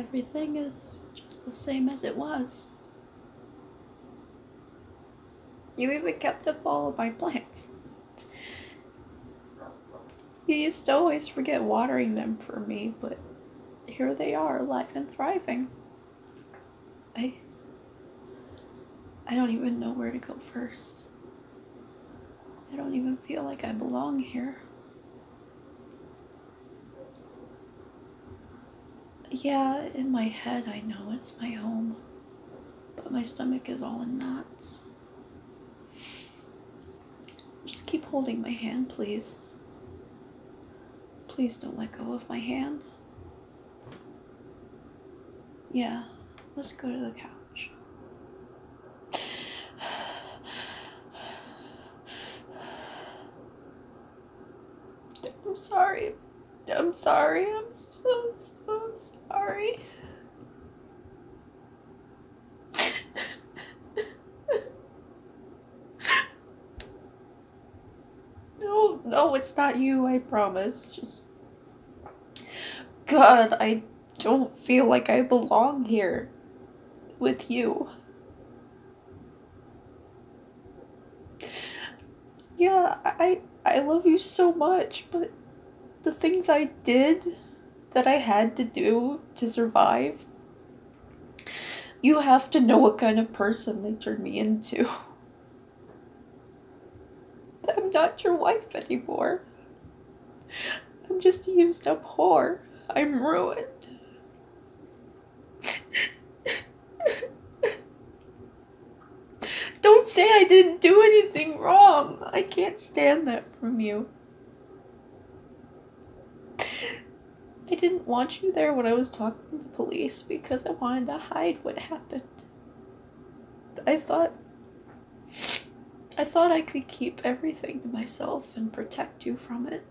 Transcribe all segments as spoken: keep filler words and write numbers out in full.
Everything is just the same as it was. You even kept up all of my plants. You used to always forget watering them for me, but here they are, alive and thriving. I... I don't even know where to go first. I don't even feel like I belong here. Yeah, in my head I know it's my home, but my stomach is all in knots. Just keep holding my hand, please. Please don't let go of my hand. Yeah, let's go to the couch. I'm sorry. I'm sorry. I'm so, so sorry. No, no, it's not you, I promise. Just... God, I don't feel like I belong here with you. Yeah, I I love you so much, but the things I did that I had to do to survive, you have to know what kind of person they turned me into. I'm not your wife anymore. I'm just a used up whore. I'm ruined. Don't say I didn't do anything wrong. I can't stand that from you. I didn't want you there when I was talking to the police because I wanted to hide what happened. I thought... I thought I could keep everything to myself and protect you from it.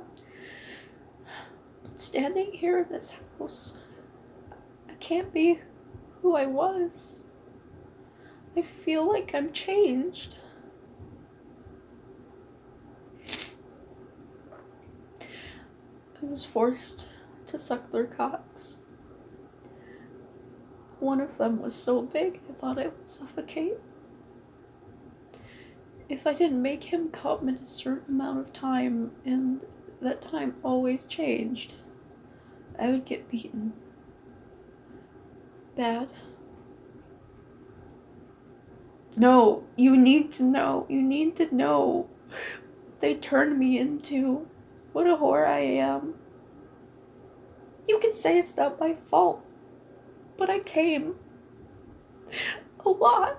But standing here in this house, I can't be who I was. I feel like I'm changed. I was forced to suck their cocks. One of them was so big I thought I would suffocate. If I didn't make him come in a certain amount of time, and that time always changed, I would get beaten. Bad. No, you need to know. You need to know what they turned me into. What a whore I am. You can say it's not my fault, but I came. A lot.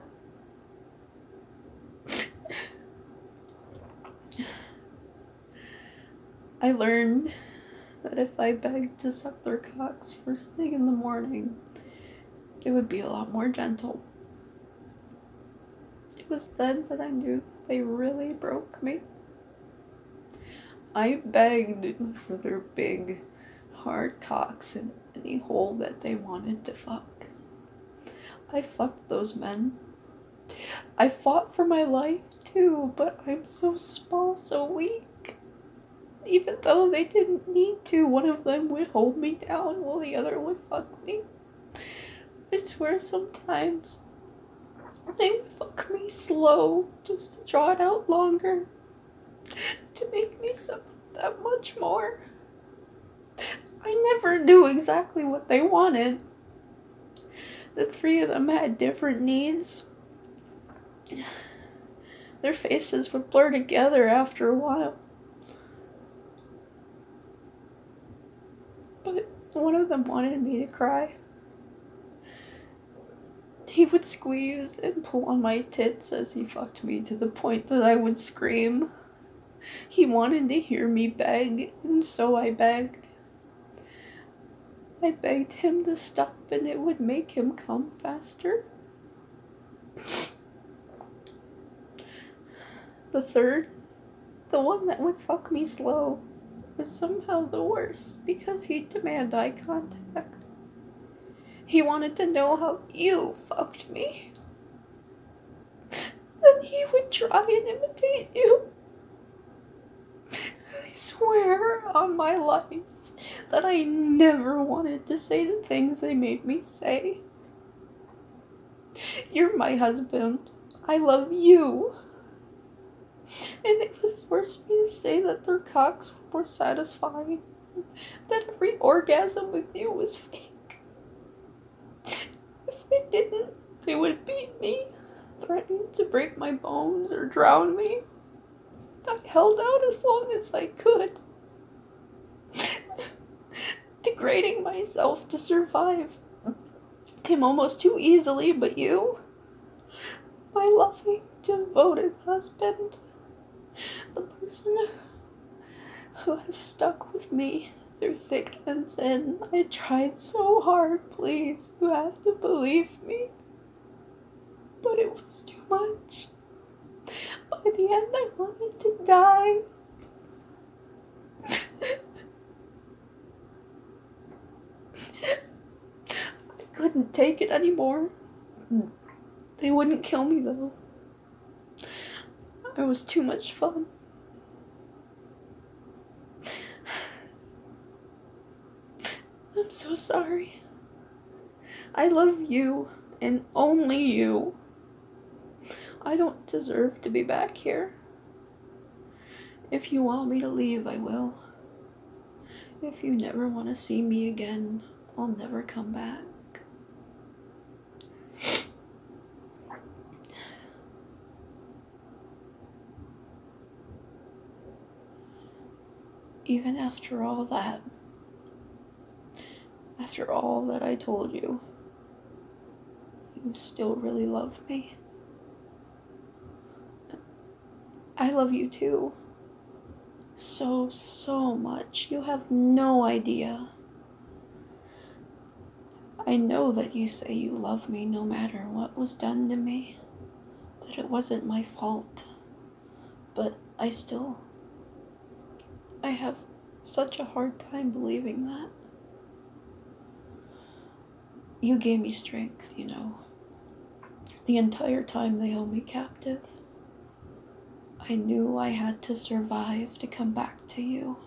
I learned that if I begged to suck their cocks first thing in the morning, it would be a lot more gentle. It was then that I knew they really broke me. I begged for their big, hard cocks in any hole that they wanted to fuck. I fucked those men. I fought for my life too, but I'm so small, so weak. Even though they didn't need to, one of them would hold me down while the other would fuck me. I swear sometimes they would fuck me slow just to draw it out longer, to make me suffer that much more. I never knew exactly what they wanted. The three of them had different needs. Their faces would blur together after a while. But one of them wanted me to cry. He would squeeze and pull on my tits as he fucked me to the point that I would scream. He wanted to hear me beg, and so I begged. I begged him to stop and it would make him come faster. The third, the one that would fuck me slow, was somehow the worst because he'd demand eye contact. He wanted to know how you fucked me. Then he would try and imitate you. I swear on my life, that I never wanted to say the things they made me say. You're my husband. I love you. And they would force me to say that their cocks were satisfying, that every orgasm with you was fake. If I didn't, they would beat me, threaten to break my bones or drown me. I held out as long as I could, degrading myself to survive. Came almost too easily, but you, my loving, devoted husband, the person who has stuck with me through thick and thin. I tried so hard, please, you have to believe me. But it was too much. By the end, I wanted to die. I couldn't take it anymore. They wouldn't kill me, though. It was too much fun. I'm so sorry. I love you, and only you. I don't deserve to be back here. If you want me to leave, I will. If you never want to see me again, I'll never come back. Even after all that, after all that I told you, you still really love me. I love you too. So, so much. You have no idea. I know that you say you love me no matter what was done to me, that it wasn't my fault, but I still, I have such a hard time believing that. You gave me strength, you know, the entire time they held me captive. I knew I had to survive to come back to you.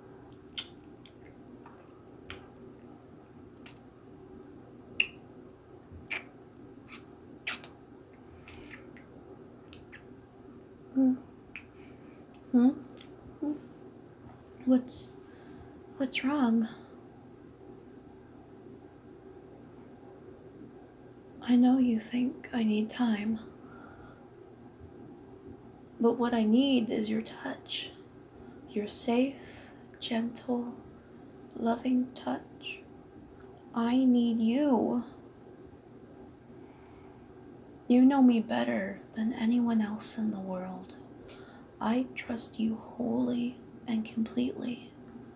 Hmm. Hmm? Hmm? What's, what's wrong? I know you think I need time, but what I need is your touch. Your safe, gentle, loving touch. I need you. You know me better than anyone else in the world. I trust you wholly and completely.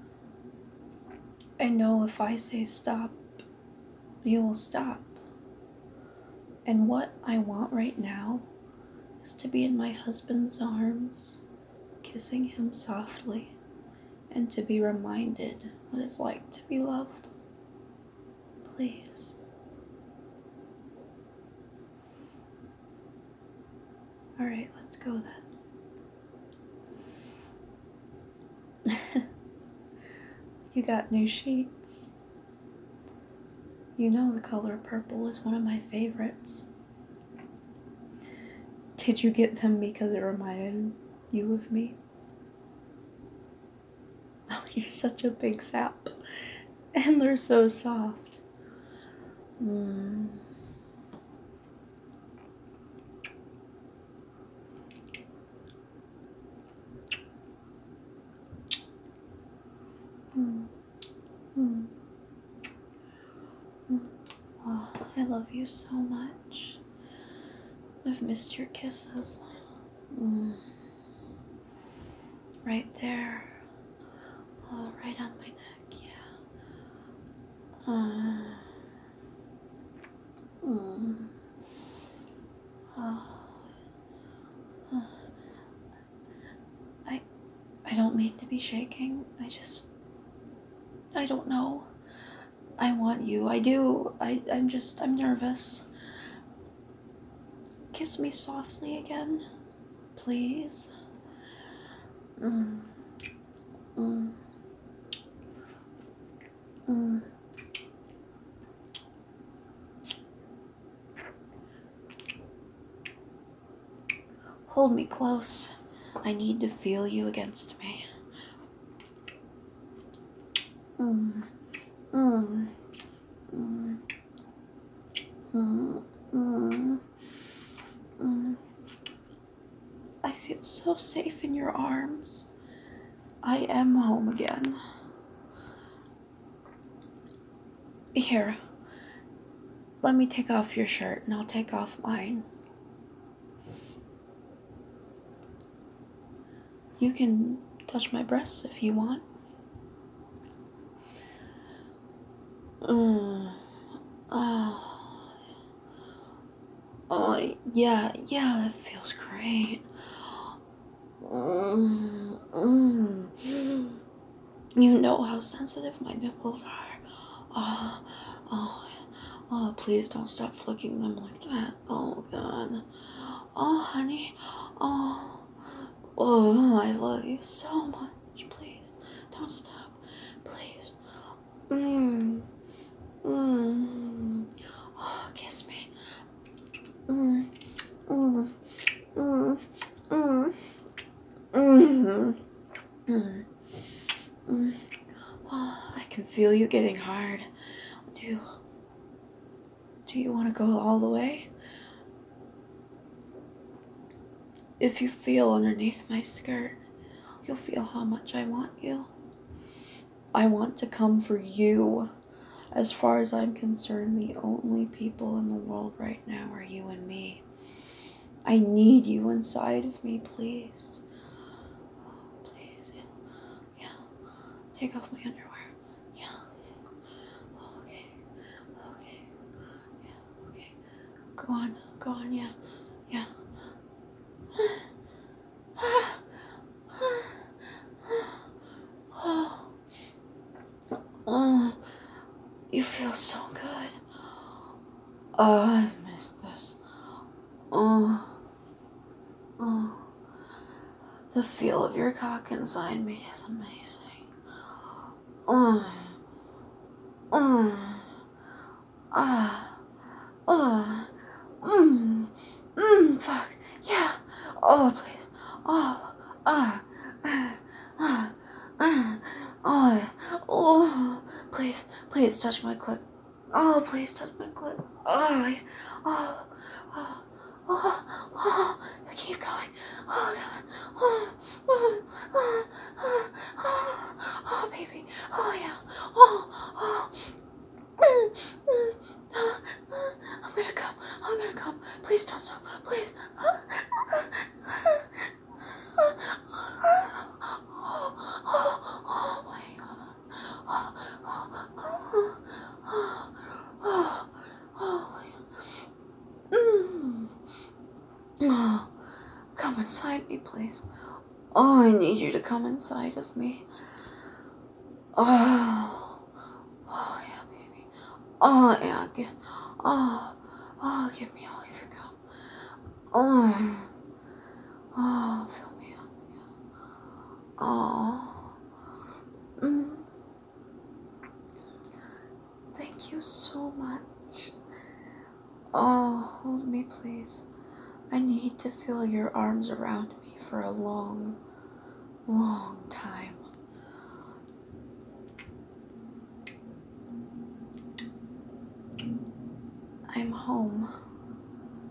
I know if I say stop, you will stop. And what I want right now is to be in my husband's arms, kissing him softly, and to be reminded what it's like to be loved. Please. Alright, let's go then. You got new sheets. You know the color purple is one of my favorites. Did you get them because it reminded you of me? Oh, you're such a big sap. And they're so soft. Mm. Mm. Mm. Mm. Oh, I love you so much. I've missed your kisses. Mm. Right there. Oh, right on my neck, yeah. Uh, mm. Oh. Uh. I, I don't mean to be shaking. I just, I don't know. I want you. I do. I, I'm just, I'm nervous. Kiss me softly again, please. Mm. Mm. Mm. Hold me close. I need to feel you against me. Mm. Mm. Mm. Mm. Mm. Mm. I feel so safe in your arms. I am home again. Here, let me take off your shirt and I'll take off mine. You can touch my breasts if you want. Mm. Oh. Oh, yeah, yeah, that feels great. Mm. Mm. You know how sensitive my nipples are. Oh, oh, oh, please don't stop flicking them like that. Oh, God. Oh, honey. Oh, oh, I love you so much. Please, don't stop. Please. Mmm. Mmm. Oh, kiss me. Mmm. Mmm. Mmm. Mmm. Mmm. Mmm. Mmm. Oh, I can feel you getting hard. Do, do you want to go all the way? If you feel underneath my skirt, you'll feel how much I want you. I want to come for you. As far as I'm concerned, the only people in the world right now are you and me. I need you inside of me, please. Please, yeah. Yeah. Take off my underwear. Yeah. Okay. Okay. Yeah. Okay. Go on. Go on. Yeah. Yeah. Oh. Oh. You feel so good. Oh, I miss this. Oh. Oh. The feel of your cock inside me is amazing. Oh. Oh. Ah. Oh. Mmm. Mmm. Fuck. Yeah. Oh, please. Oh. Ah. Ah. Ah. Ah. Oh. Oh. Please. Please touch my clit. Oh, please touch my clit. Oh. Oh. Oh. Oh. Oh. Keep going. Oh, God. Oh. Oh. Oh. Oh. Oh. Oh, baby. Oh, yeah. Oh. Oh. I'm gonna come. I'm gonna come. Please don't stop. Please. Oh, oh my God. Oh, oh, oh, oh, oh my God. Mm. Oh, come inside me, please. Oh, I need you to come inside of me. Oh, oh yeah, baby. Oh yeah, give, oh, oh, give me all of your cum. Oh, oh, fill me up. Oh, mm. Thank you so much. Oh, hold me, please. I need to feel your arms around me for a long, long time. I'm home.